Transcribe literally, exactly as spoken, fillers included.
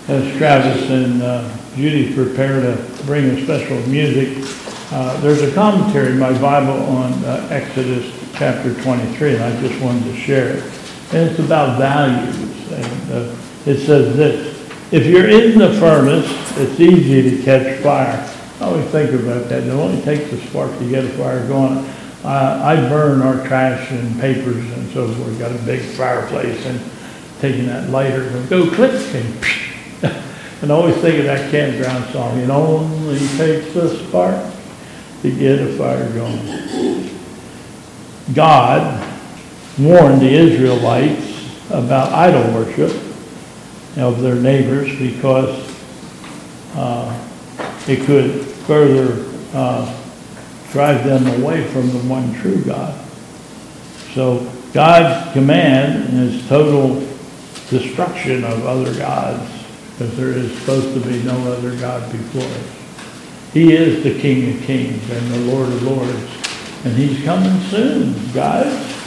as Travis and uh, Judy prepare to bring a special music, uh, there's a commentary in my Bible on uh, Exodus chapter twenty-three, and I just wanted to share it. And it's about values. And uh, it says this: if you're in the furnace, it's easy to catch fire. I always think about that. It only takes a spark to get a fire going. Uh, I burn our trash and papers and so forth. We've got a big fireplace, and taking that lighter and go click and and I always think of that campground song. It only takes a spark to get a fire going. God warned the Israelites about idol worship of their neighbors because uh, it could further uh, drive them away from the one true God. So God's command is total destruction of other gods, because there is supposed to be no other God before us. He is the King of Kings and the Lord of Lords, and He's coming soon, guys.